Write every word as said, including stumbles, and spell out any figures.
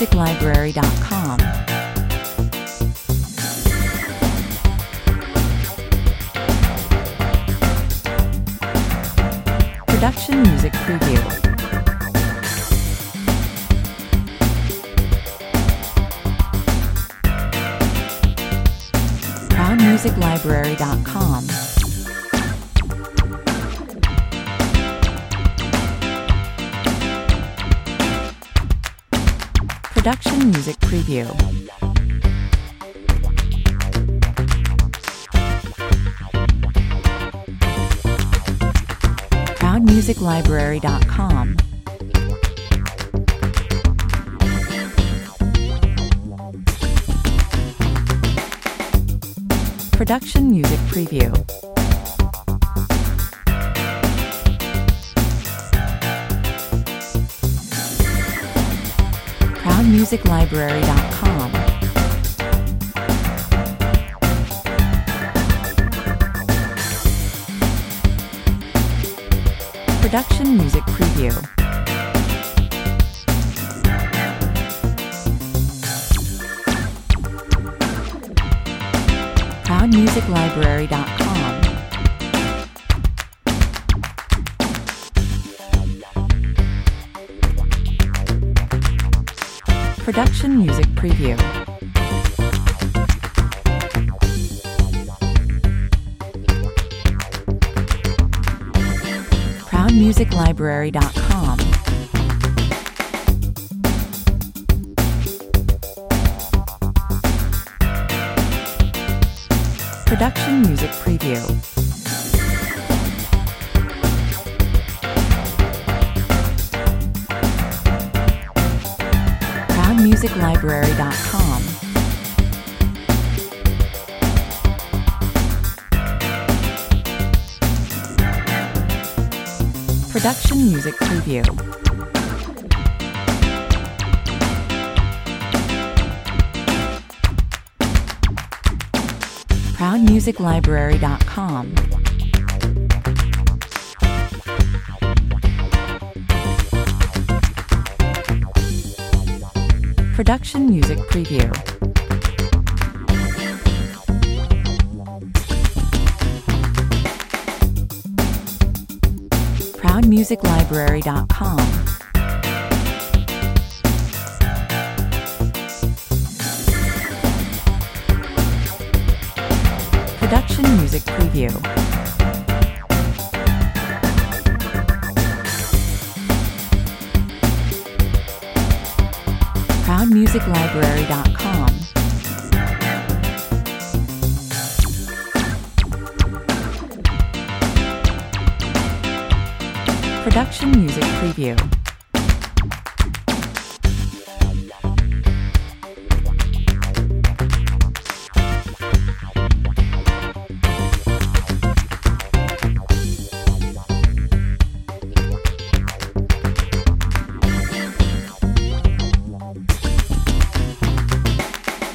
music library dot com. Production Music Preview. proud music library dot com. Production Music Preview. proud music library dot com. Production Music Preview. proud music library dot com. Production Music Preview. proud music library dot com. Production Music Preview. proud music library dot com. Production Music Preview. proud music library dot com. Production Music Preview. proud music library dot com. Production Music Preview. proud music library dot com. Production Music Preview. proud music library dot com. Production Music Preview.